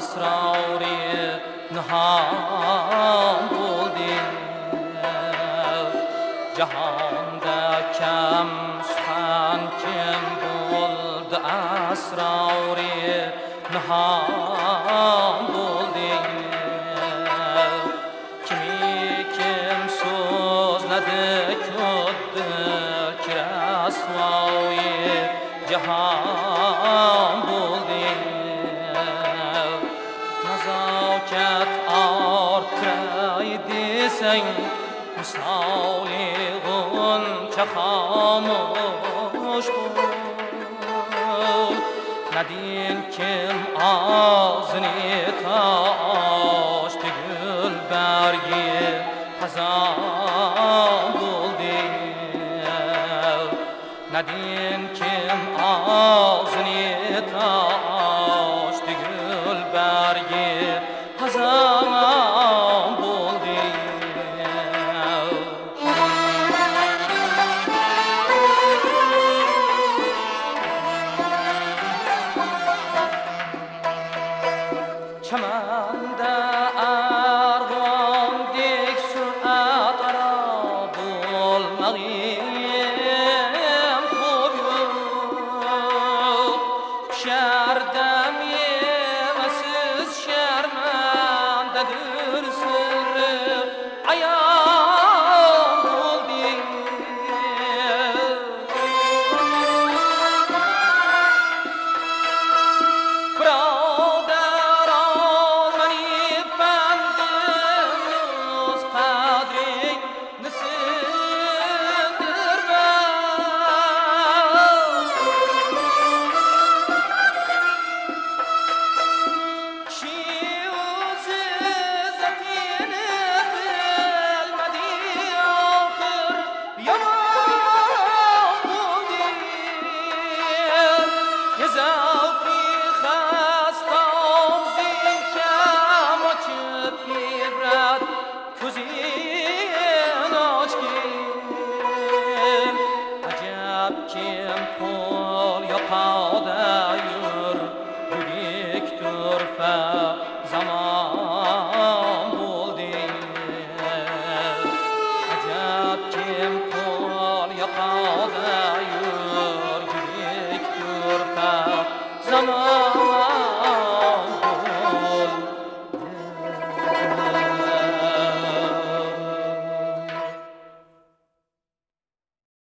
اسراری نهان بودی جهانda کم سخن کم بود اسراری نهان بودی kimi kim so'zladi ko'ddi kirasvoyi jahon bo'ldi nazokat orttiray desang misoli g'uncha xomush bo'l nadin kim og'zini ochdi gul bargi xazon bo'ldi nadin kim og'zini ochdi gul bargi xazon bo'ldi chamanda arg'ondek surat aro bo'lmag'im xo'b yo'q shardam yemasiz sharmandadir